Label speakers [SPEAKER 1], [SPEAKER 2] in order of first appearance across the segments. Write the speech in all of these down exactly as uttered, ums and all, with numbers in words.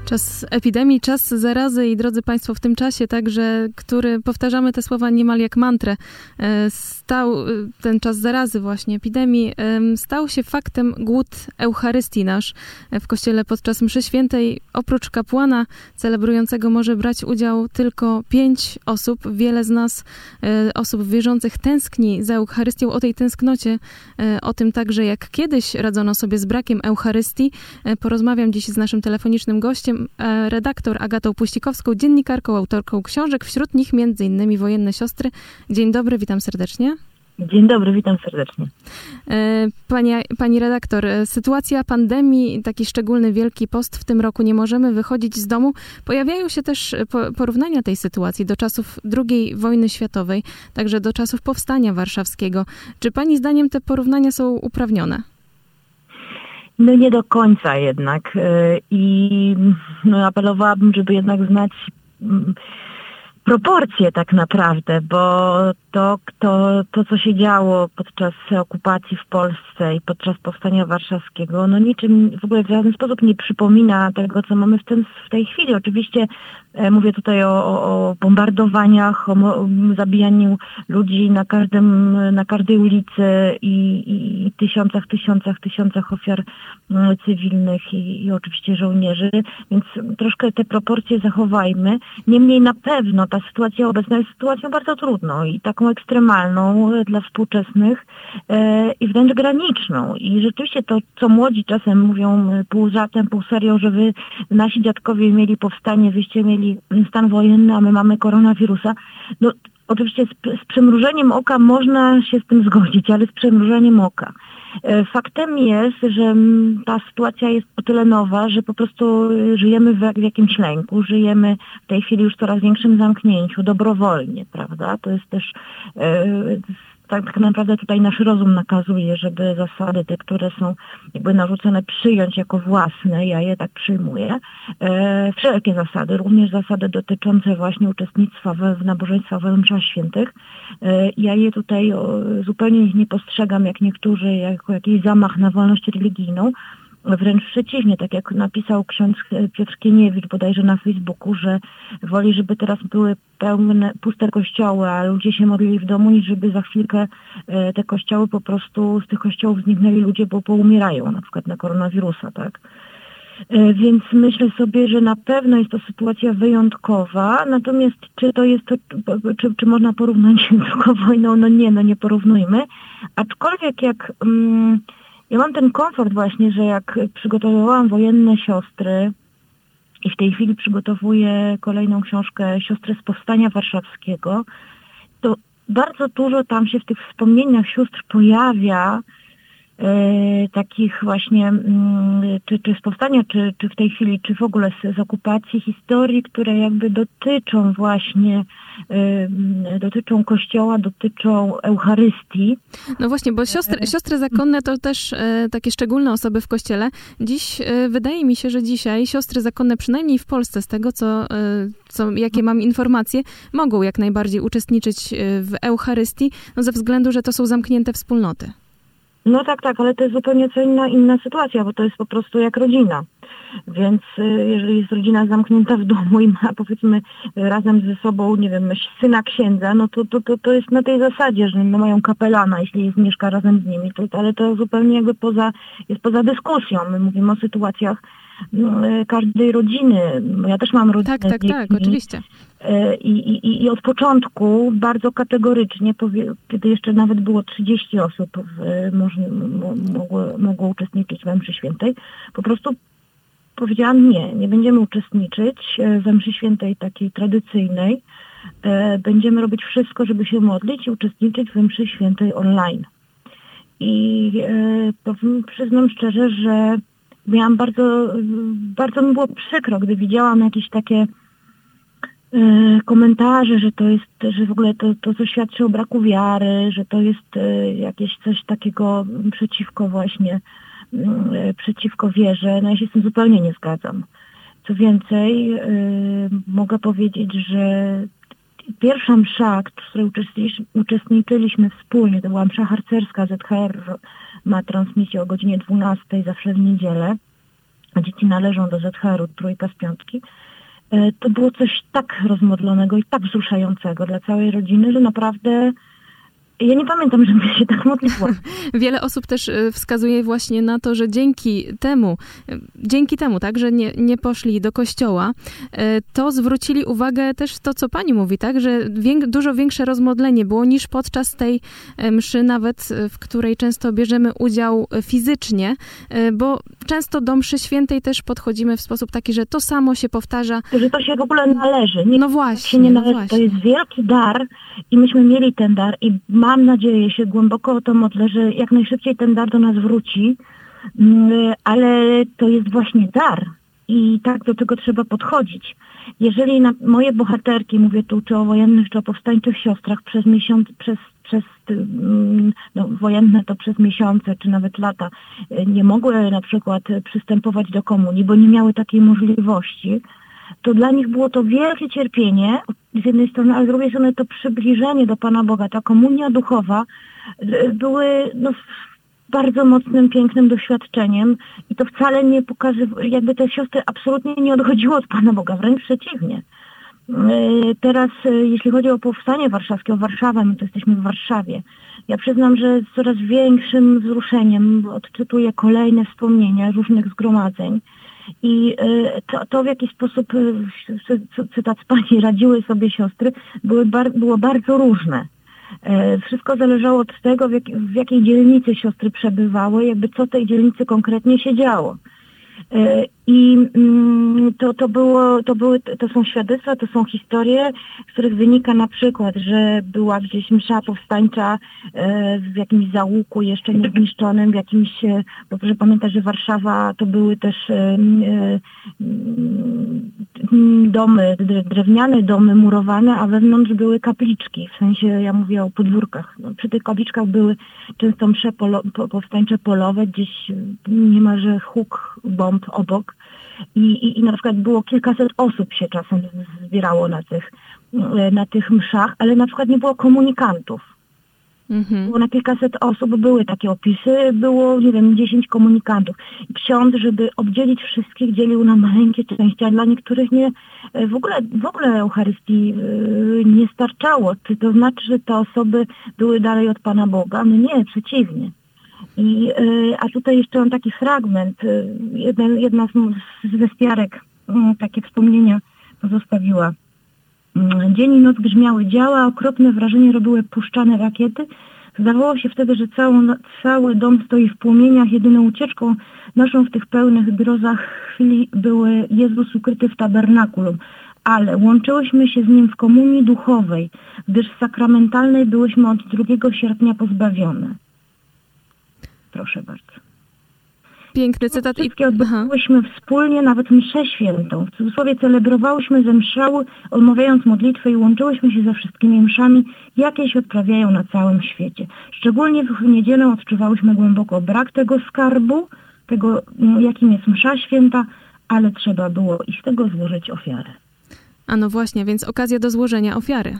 [SPEAKER 1] Czas epidemii, czas zarazy i drodzy Państwo, w tym czasie także, który powtarzamy te słowa niemal jak mantrę, stał ten czas zarazy właśnie, epidemii, stał się faktem głód Eucharystii nasz w Kościele podczas mszy świętej. Oprócz kapłana celebrującego może brać udział tylko pięć osób. Wiele z nas, osób wierzących, tęskni za Eucharystią. O tej tęsknocie, o tym także, jak kiedyś radzono sobie z brakiem Eucharystii, porozmawiam dziś z naszym telefonicznym gościem, redaktor Agatą Puścikowską, dziennikarką, autorką książek, wśród nich między innymi Wojenne Siostry. Dzień dobry, witam serdecznie.
[SPEAKER 2] Dzień dobry, witam serdecznie.
[SPEAKER 1] Pani, pani redaktor, sytuacja pandemii, taki szczególny Wielki Post w tym roku, nie możemy wychodzić z domu. Pojawiają się też porównania tej sytuacji do czasów drugiej wojny światowej, także do czasów Powstania Warszawskiego. Czy pani zdaniem te porównania są uprawnione?
[SPEAKER 2] No nie do końca jednak i no apelowałabym, żeby jednak znać proporcje tak naprawdę, bo to, to, to co się działo podczas okupacji w Polsce i podczas Powstania Warszawskiego, no niczym w ogóle w żaden sposób nie przypomina tego, co mamy w, tym, w tej chwili. Oczywiście e, mówię tutaj o, o bombardowaniach, o mo, zabijaniu ludzi na każdym, na każdej ulicy i, i tysiącach, tysiącach, tysiącach ofiar m, cywilnych i, i oczywiście żołnierzy, więc troszkę te proporcje zachowajmy. Niemniej na pewno ta sytuacja obecna jest sytuacją bardzo trudną i taką ekstremalną dla współczesnych e, i wręcz graniczną. I rzeczywiście to, co młodzi czasem mówią pół żartem, pół serio, że wy, nasi dziadkowie mieli powstanie, wyście mieli stan wojenny, a my mamy koronawirusa. No oczywiście z, z przymrużeniem oka można się z tym zgodzić, ale z przymrużeniem oka. Faktem jest, że ta sytuacja jest o tyle nowa, że po prostu żyjemy w, w jakimś lęku, żyjemy w tej chwili już w coraz większym zamknięciu, dobrowolnie, prawda? To jest też e, tak, tak naprawdę tutaj nasz rozum nakazuje, żeby zasady te, które są jakby narzucone, przyjąć jako własne, ja je tak przyjmuję. E, wszelkie zasady, również zasady dotyczące właśnie uczestnictwa w, w nabożeństwach, w mszach świętych. E, ja je tutaj o, zupełnie ich nie postrzegam jak niektórzy, jako jakiś zamach na wolność religijną. Wręcz przeciwnie, tak jak napisał ksiądz Piotr Kieniewicz bodajże na Facebooku, że woli, żeby teraz były pełne, puste kościoły, a ludzie się modlili w domu, niż żeby za chwilkę te kościoły po prostu, z tych kościołów zniknęli ludzie, bo poumierają, na przykład na koronawirusa, tak? Więc myślę sobie, że na pewno jest to sytuacja wyjątkowa, natomiast czy to jest to, czy, czy można porównać z drugą wojną? No nie, no nie porównujmy. Aczkolwiek jak... Um, Ja mam ten komfort właśnie, że jak przygotowywałam Wojenne Siostry i w tej chwili przygotowuję kolejną książkę Siostry z Powstania Warszawskiego, to bardzo dużo tam się w tych wspomnieniach sióstr pojawia e, takich właśnie, m, czy, czy z powstania, czy, czy w tej chwili, czy w ogóle z, z okupacji, historii, które jakby dotyczą właśnie e, dotyczą Kościoła, dotyczą Eucharystii.
[SPEAKER 1] No właśnie, bo siostry, siostry zakonne to też e, takie szczególne osoby w Kościele. Dziś e, wydaje mi się, że dzisiaj siostry zakonne, przynajmniej w Polsce, z tego co, e, co jakie mam informacje, mogą jak najbardziej uczestniczyć w Eucharystii, no ze względu, że to są zamknięte wspólnoty.
[SPEAKER 2] No tak, tak, ale to jest zupełnie co inna, inna sytuacja, bo to jest po prostu jak rodzina. Więc jeżeli jest rodzina zamknięta w domu i ma powiedzmy razem ze sobą, nie wiem, syna księdza, no to, to, to, to jest na tej zasadzie, że no mają kapelana, jeśli jest, mieszka razem z nimi, to, ale to zupełnie jakby poza, jest poza dyskusją. My mówimy o sytuacjach no, każdej rodziny. Ja też mam rodzinę.
[SPEAKER 1] Tak, tak, tak, oczywiście.
[SPEAKER 2] I, i, I od początku bardzo kategorycznie, kiedy jeszcze nawet było trzydzieści osób w, może, mogło, mogło uczestniczyć w mszy świętej, po prostu powiedziałam nie, nie będziemy uczestniczyć we mszy świętej takiej tradycyjnej. Będziemy robić wszystko, żeby się modlić i uczestniczyć we mszy świętej online. I powiem, przyznam szczerze, że miałam bardzo, bardzo mi było przykro, gdy widziałam jakieś takie komentarze, że to jest, że w ogóle to, to co świadczy o braku wiary, że to jest jakieś coś takiego przeciwko właśnie, przeciwko wierze. No ja się z tym zupełnie nie zgadzam. Co więcej, mogę powiedzieć, że pierwsza msza, w której uczestniczyliśmy wspólnie, to była msza harcerska, Z H R ma transmisję o godzinie dwunastej zawsze w niedzielę. a dzieci należą do zet ha er u, trójka z piątki, to było coś tak rozmodlonego i tak wzruszającego dla całej rodziny, że naprawdę ja nie pamiętam, żebym się tak modliła.
[SPEAKER 1] Wiele osób też wskazuje właśnie na to, że dzięki temu, dzięki temu, tak, że nie, nie poszli do kościoła, to zwrócili uwagę też to, co pani mówi, tak, że wiek, dużo większe rozmodlenie było niż podczas tej mszy, nawet w której często bierzemy udział fizycznie, bo często do mszy świętej też podchodzimy w sposób taki, że to samo się powtarza.
[SPEAKER 2] Że to się w ogóle należy.
[SPEAKER 1] Nie, no właśnie.
[SPEAKER 2] Się nie należy.
[SPEAKER 1] No właśnie.
[SPEAKER 2] To jest wielki dar i myśmy mieli ten dar i mam nadzieję, się głęboko o to modlę, że jak najszybciej ten dar do nas wróci, ale to jest właśnie dar i tak do tego trzeba podchodzić. Jeżeli na moje bohaterki, mówię tu czy o wojennych, czy o powstańczych siostrach, przez miesiąc, przez, przez no, wojenne to przez miesiące, czy nawet lata, nie mogły na przykład przystępować do komunii, bo nie miały takiej możliwości, to dla nich było to wielkie cierpienie z jednej strony, a z drugiej strony to przybliżenie do Pana Boga, ta komunia duchowa były no, bardzo mocnym, pięknym doświadczeniem i to wcale nie pokazywało, jakby te siostry absolutnie nie odchodziły od Pana Boga, wręcz przeciwnie. Teraz jeśli chodzi o powstanie warszawskie, o Warszawę, my to jesteśmy w Warszawie. Ja przyznam, że z coraz większym wzruszeniem odczytuję kolejne wspomnienia różnych zgromadzeń. I to, to w jaki sposób, cytat z pani, radziły sobie siostry, były bar, było bardzo różne. Wszystko zależało od tego, w, jak, w jakiej dzielnicy siostry przebywały, jakby co tej dzielnicy konkretnie się działo. I to, to, było, to, były, to są świadectwa, to są historie, z których wynika na przykład, że była gdzieś msza powstańcza w jakimś załuku jeszcze niezniszczonym, w jakimś, bo proszę pamiętać, że Warszawa to były też domy, drewniane domy murowane, a wewnątrz były kapliczki, w sensie ja mówię o podwórkach. No, przy tych kapliczkach były często msze polo, powstańcze polowe, gdzieś niemalże huk bomb obok i, i, i na przykład było kilkaset osób się czasem zbierało na tych, na tych mszach, ale na przykład nie było komunikantów. Mhm. Było na kilkaset osób, były takie opisy, było, nie wiem, dziesięć komunikantów. I ksiądz, żeby obdzielić wszystkich, dzielił na maleńkie części, a dla niektórych nie, w ogóle, w ogóle Eucharystii nie starczało. Czy to znaczy, że te osoby były dalej od Pana Boga? No nie, przeciwnie. I, a tutaj jeszcze mam taki fragment, jedna, jedna z westiarek takie wspomnienia pozostawiła. Dzień i noc grzmiały działa, okropne wrażenie robiły puszczane rakiety. Zdawało się wtedy, że cały, cały dom stoi w płomieniach. Jedyną ucieczką naszą w tych pełnych grozach chwili były Jezus ukryty w tabernakulum. Ale łączyłyśmy się z Nim w komunii duchowej, gdyż w sakramentalnej byłyśmy od drugiego sierpnia pozbawione. Proszę bardzo.
[SPEAKER 1] Piękny cytat.
[SPEAKER 2] Wszystkie odbywałyśmy wspólnie, nawet mszę świętą. W cudzysłowie celebrowałyśmy ze mszały, odmawiając modlitwę i łączyłyśmy się ze wszystkimi mszami, jakie się odprawiają na całym świecie. Szczególnie w niedzielę odczuwałyśmy głęboko brak tego skarbu, tego, jakim jest msza święta, ale trzeba było i z tego złożyć ofiarę.
[SPEAKER 1] A no właśnie, więc okazja do złożenia ofiary.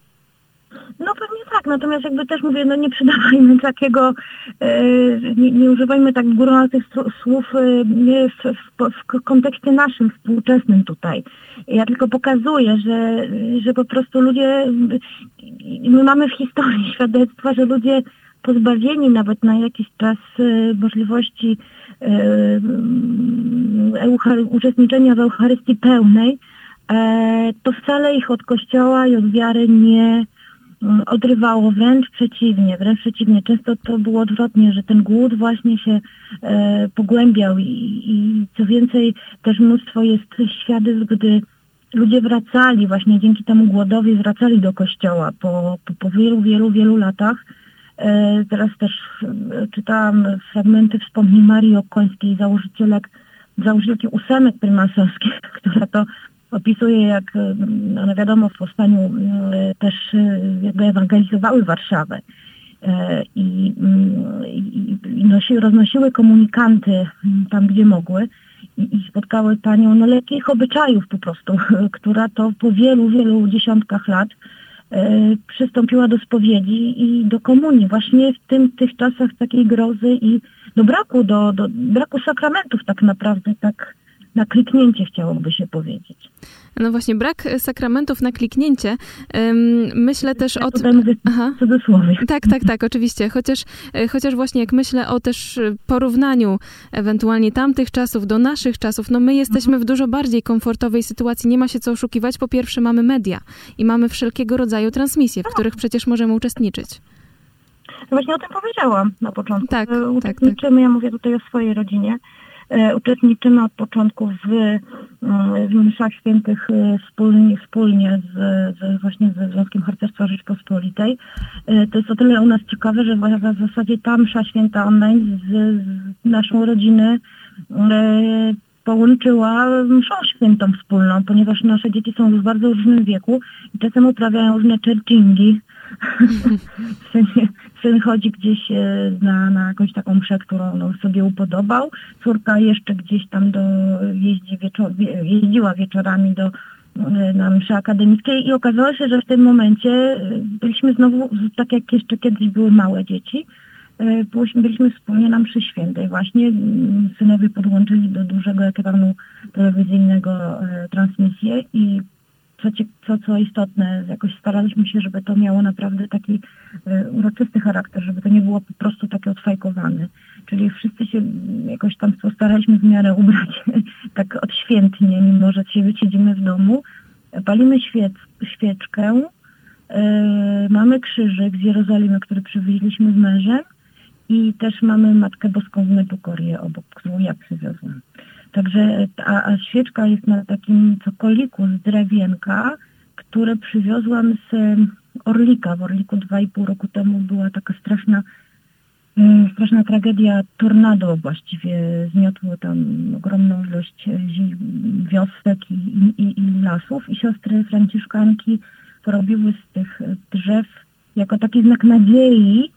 [SPEAKER 2] No pewnie tak, natomiast jakby też mówię, no nie przydawajmy takiego, e, nie, nie używajmy tak górnolotnych słów e, w, w, w kontekście naszym, współczesnym tutaj. Ja tylko pokazuję, że, że po prostu ludzie, my mamy w historii świadectwa, że ludzie pozbawieni nawet na jakiś czas e, możliwości e, euchary, uczestniczenia w Eucharystii pełnej, e, to wcale ich od Kościoła i od wiary nie odrywało, wręcz przeciwnie, wręcz przeciwnie. Często to było odwrotnie, że ten głód właśnie się e, pogłębiał i, i co więcej też mnóstwo jest świadectw, gdy ludzie wracali właśnie dzięki temu głodowi, wracali do kościoła po, po, po wielu, wielu, wielu latach. E, teraz też e, czytałam fragmenty wspomnień Marii Okońskiej, założycielek, założycielki ósemek prymasowskich, która to opisuje, jak, no wiadomo, w powstaniu też jakby ewangelizowały Warszawę i, i, i nosi, roznosiły komunikanty tam, gdzie mogły i, i spotkały panią no lekkich obyczajów po prostu, która to po wielu, wielu dziesiątkach lat przystąpiła do spowiedzi i do komunii właśnie w tym, tych czasach takiej grozy i do braku, do, do braku sakramentów tak naprawdę, tak na kliknięcie chciałoby się powiedzieć.
[SPEAKER 1] No właśnie, brak sakramentów na kliknięcie. Myślę też
[SPEAKER 2] ja
[SPEAKER 1] o
[SPEAKER 2] tym... Aha. Cudzysłowie.
[SPEAKER 1] Tak, tak, tak, oczywiście. Chociaż, chociaż właśnie jak myślę o też porównaniu ewentualnie tamtych czasów do naszych czasów, no my jesteśmy w dużo bardziej komfortowej sytuacji. Nie ma się co oszukiwać. Po pierwsze mamy media i mamy wszelkiego rodzaju transmisje, w których przecież możemy uczestniczyć.
[SPEAKER 2] No właśnie o tym powiedziałam na początku.
[SPEAKER 1] Tak,
[SPEAKER 2] Uczestniczymy,
[SPEAKER 1] tak, tak.
[SPEAKER 2] Ja mówię tutaj o swojej rodzinie. Uczestniczymy od początku w, w mszach świętych wspólnie, wspólnie z, z, właśnie ze Związkiem Harcerstwa Rzeczpospolitej. To jest o tyle u nas ciekawe, że w zasadzie ta msza święta online z, z naszą rodzinę połączyła mszą świętą wspólną, ponieważ nasze dzieci są już w bardzo różnym wieku i czasem uprawiają różne churchingi. Syn chodzi gdzieś na, na jakąś taką mszę, którą no, sobie upodobał. Córka jeszcze gdzieś tam do, jeździ wieczor, jeździła wieczorami do, na mszy akademickiej i okazało się, że w tym momencie byliśmy znowu, tak jak jeszcze kiedyś były małe dzieci, byliśmy wspólnie na mszy świętej. Właśnie synowie podłączyli do dużego ekranu telewizyjnego transmisję i Co, co, co istotne, jakoś staraliśmy się, żeby to miało naprawdę taki y, uroczysty charakter, żeby to nie było po prostu takie odfajkowane. Czyli wszyscy się jakoś tam staraliśmy w miarę ubrać tak odświętnie, mimo że się siedzimy w domu. Palimy świec, świeczkę, y, mamy krzyżyk z Jerozolimy, który przywieźliśmy z mężem i też mamy Matkę Boską w Medjugorje obok, którą ja przywiozłam. Także a, a świeczka jest na takim cokoliku z drewienka, które przywiozłam z Orlika. W Orliku dwa i pół roku temu była taka straszna, straszna tragedia, tornado właściwie zmiotło tam ogromną ilość wiosek i, i, i lasów i siostry franciszkanki porobiły z tych drzew jako taki znak nadziei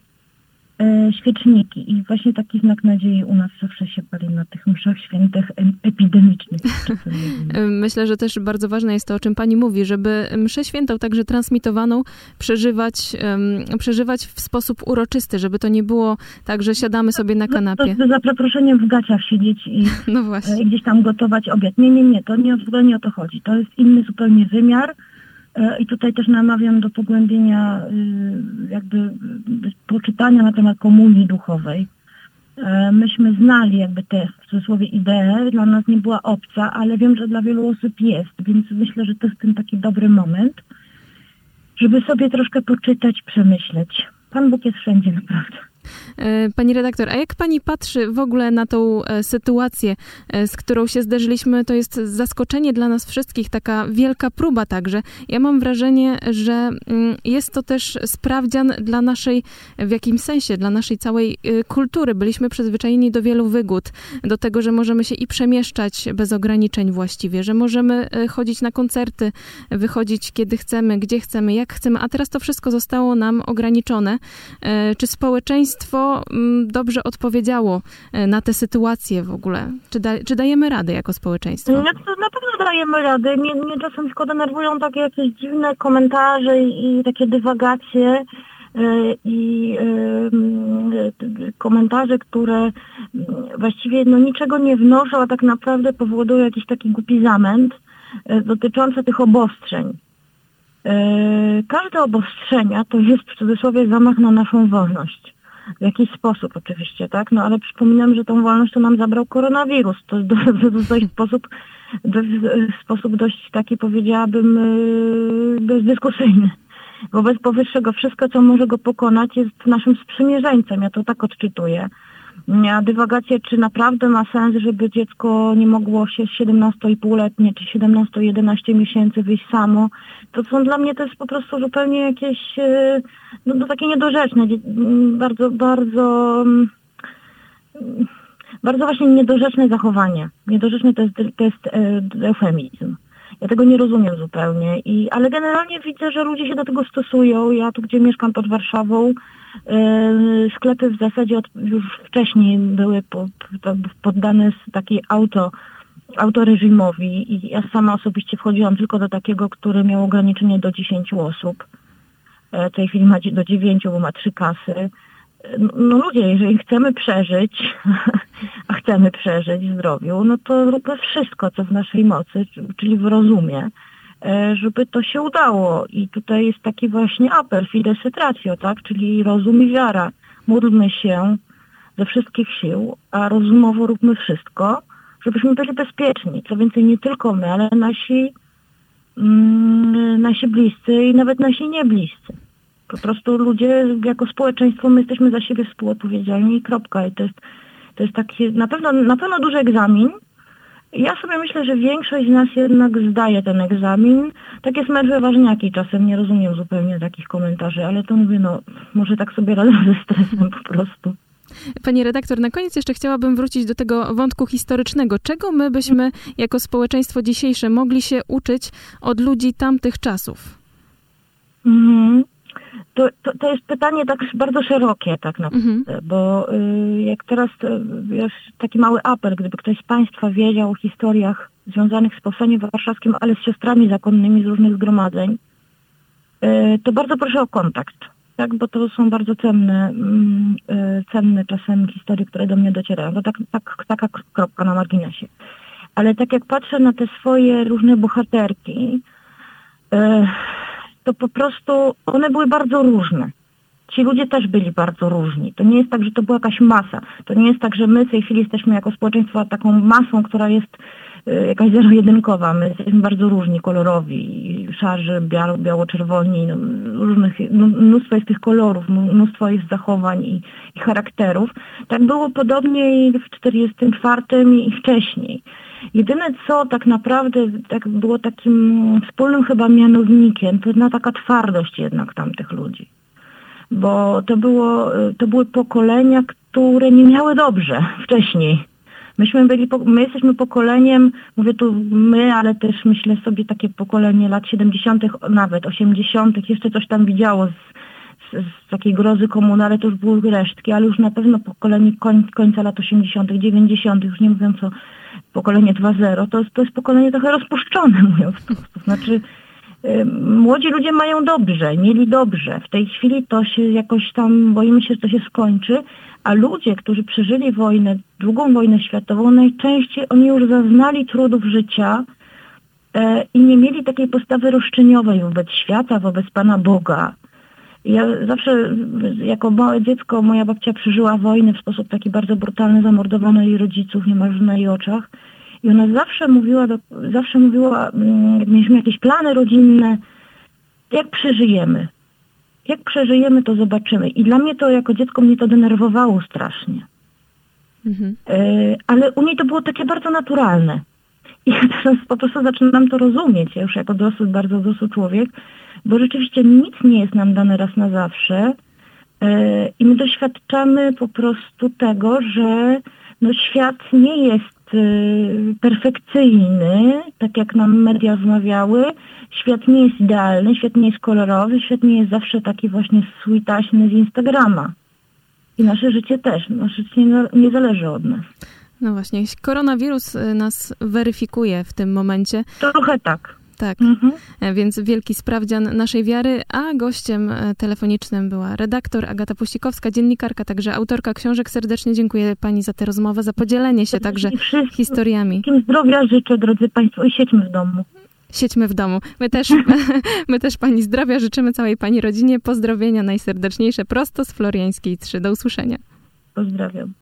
[SPEAKER 2] świeczniki i właśnie taki znak nadziei u nas zawsze się pali na tych mszach świętych epidemicznych.
[SPEAKER 1] Myślę, że też bardzo ważne jest to, o czym pani mówi, żeby mszę świętą także transmitowaną przeżywać, um, przeżywać w sposób uroczysty, żeby to nie było tak, że siadamy sobie na kanapie.
[SPEAKER 2] To, to za przeproszeniem w gaciach siedzieć i,
[SPEAKER 1] no właśnie.
[SPEAKER 2] i gdzieś tam gotować obiad. Nie, nie, nie, to nie, nie o to chodzi. To jest inny zupełnie wymiar. I tutaj też namawiam do pogłębienia jakby poczytania na temat komunii duchowej. Myśmy znali jakby tę w cudzysłowie ideę, dla nas nie była obca, ale wiem, że dla wielu osób jest, więc myślę, że to jest ten taki dobry moment, żeby sobie troszkę poczytać, przemyśleć. Pan Bóg jest wszędzie naprawdę.
[SPEAKER 1] Pani redaktor, a jak pani patrzy w ogóle na tą sytuację, z którą się zderzyliśmy? To jest zaskoczenie dla nas wszystkich, taka wielka próba także. Ja mam wrażenie, że jest to też sprawdzian dla naszej, w jakimś sensie, dla naszej całej kultury. Byliśmy przyzwyczajeni do wielu wygód, do tego, że możemy się i przemieszczać bez ograniczeń właściwie, że możemy chodzić na koncerty, wychodzić kiedy chcemy, gdzie chcemy, jak chcemy, a teraz to wszystko zostało nam ograniczone. Czy społeczeństwo dobrze odpowiedziało na tę sytuację w ogóle? Czy, da, czy dajemy radę jako społeczeństwo?
[SPEAKER 2] No, na pewno dajemy radę. Mnie, mnie czasem tylko denerwują takie jakieś dziwne komentarze i, i takie dywagacje i y, komentarze, które właściwie no, niczego nie wnoszą, a tak naprawdę powodują jakiś taki głupi zamęt y, dotyczący tych obostrzeń. Y, każde obostrzenia to jest w cudzysłowie zamach na naszą wolność. W jakiś sposób oczywiście, tak? No ale przypominam, że tą wolność to nam zabrał koronawirus. To jest dość sposób, w sposób dość taki, powiedziałabym, bezdyskusyjny. Wobec powyższego wszystko, co może go pokonać, jest naszym sprzymierzeńcem. Ja to tak odczytuję. A dywagacje, czy naprawdę ma sens, żeby dziecko nie mogło się siedemnastoletnie czy siedemnaście jedenaście miesięcy wyjść samo, to są dla mnie to jest po prostu zupełnie jakieś no, no takie niedorzeczne, bardzo, bardzo bardzo właśnie niedorzeczne zachowanie. Niedorzeczne to jest, to jest eufemizm. Ja tego nie rozumiem zupełnie, I, ale generalnie widzę, że ludzie się do tego stosują. Ja tu, gdzie mieszkam pod Warszawą, yy, sklepy w zasadzie od, już wcześniej były po, po, poddane takiej auto, autoreżimowi i ja sama osobiście wchodziłam tylko do takiego, który miał ograniczenie do dziesięciu osób. w tej chwili ma do dziewięciu, bo ma trzy kasy. No ludzie, jeżeli chcemy przeżyć, a chcemy przeżyć w zdrowiu, no to róbmy wszystko, co w naszej mocy, czyli w rozumie, żeby to się udało. I tutaj jest taki właśnie apel, fides et ratio, tak? Czyli rozum i wiara. Módlmy się ze wszystkich sił, a rozumowo róbmy wszystko, żebyśmy byli bezpieczni. Co więcej, nie tylko my, ale nasi, mm, nasi bliscy i nawet nasi niebliscy. Po prostu ludzie, jako społeczeństwo, my jesteśmy za siebie współodpowiedzialni i kropka. I to jest, to jest taki na pewno, na pewno duży egzamin. Ja sobie myślę, że większość z nas jednak zdaje ten egzamin. Takie smerfy ważniaki czasem, nie rozumiem zupełnie takich komentarzy, ale to mówię, no może tak sobie radzę ze stresem po prostu.
[SPEAKER 1] Pani redaktor, na koniec jeszcze chciałabym wrócić do tego wątku historycznego. Czego my byśmy jako społeczeństwo dzisiejsze mogli się uczyć od ludzi tamtych czasów?
[SPEAKER 2] Mhm. To, to, to jest pytanie tak bardzo szerokie tak naprawdę, mhm. bo y, jak teraz y, jest taki mały apel, gdyby ktoś z Państwa wiedział o historiach związanych z Powstaniem Warszawskim, ale z siostrami zakonnymi z różnych zgromadzeń, y, to bardzo proszę o kontakt, tak, bo to są bardzo cenne, y, cenne czasem historie, które do mnie docierają. To tak, tak, taka kropka na marginesie. Ale tak jak patrzę na te swoje różne bohaterki, y, to po prostu one były bardzo różne. Ci ludzie też byli bardzo różni. To nie jest tak, że to była jakaś masa. To nie jest tak, że my w tej chwili jesteśmy jako społeczeństwo taką masą, która jest y, jakaś zero-jedynkowa. My jesteśmy bardzo różni, kolorowi, szarzy, biało, biało-czerwoni, no, różnych, no, mnóstwo jest tych kolorów, mnóstwo jest zachowań i, i charakterów. Tak było podobnie i w czterdziestym czwartym i wcześniej. Jedyne co tak naprawdę tak było takim wspólnym chyba mianownikiem, to jedna taka twardość jednak tamtych ludzi. Bo to było, to były pokolenia, które nie miały dobrze wcześniej. Myśmy byli, my jesteśmy pokoleniem, mówię tu my, ale też myślę sobie takie pokolenie lat siedemdziesiątych, nawet osiemdziesiątych, jeszcze coś tam widziało z, z, z takiej grozy komuny, ale to już były resztki, ale już na pewno pokolenie koń, końca lat osiemdziesiątych, dziewięćdziesiątych, już nie mówiąc o pokolenie dwa zero, to, to jest pokolenie trochę rozpuszczone, mówiąc prosto. Znaczy y, młodzi ludzie mają dobrze, mieli dobrze. W tej chwili to się jakoś tam, boimy się, że to się skończy, a ludzie, którzy przeżyli wojnę, drugą wojnę światową, najczęściej oni już zaznali trudów życia y, i nie mieli takiej postawy roszczeniowej wobec świata, wobec Pana Boga. Ja zawsze, jako małe dziecko, moja babcia przeżyła wojnę w sposób taki bardzo brutalny, zamordowano jej rodziców niemalże na jej oczach. I ona zawsze mówiła, do, zawsze mówiła, jak mieliśmy jakieś plany rodzinne, jak przeżyjemy. Jak przeżyjemy, to zobaczymy. I dla mnie to, jako dziecko, mnie to denerwowało strasznie. Mhm. Y, ale u niej to było takie bardzo naturalne. I ja teraz po prostu zaczynam to rozumieć, ja już jako dorosły, bardzo dorosły człowiek, bo rzeczywiście nic nie jest nam dane raz na zawsze yy, i my doświadczamy po prostu tego, że no, świat nie jest yy, perfekcyjny, tak jak nam media wmawiały. Świat nie jest idealny, świat nie jest kolorowy, świat nie jest zawsze taki właśnie sweetaśny z Instagrama. I nasze życie też, nasze życie nie, nie zależy od nas.
[SPEAKER 1] No właśnie, koronawirus nas weryfikuje w tym momencie.
[SPEAKER 2] Trochę tak.
[SPEAKER 1] Tak, mhm. Więc wielki sprawdzian naszej wiary, a gościem telefonicznym była redaktor Agata Puścikowska, dziennikarka, także autorka książek. Serdecznie dziękuję Pani za tę rozmowę, za podzielenie się także historiami.
[SPEAKER 2] Wszystkim zdrowia życzę, drodzy Państwo, i siedźmy w domu.
[SPEAKER 1] Siedźmy w domu. My też, my też Pani zdrowia życzymy całej Pani rodzinie. Pozdrowienia najserdeczniejsze prosto z Floriańskiej trzy. Do usłyszenia.
[SPEAKER 2] Pozdrawiam.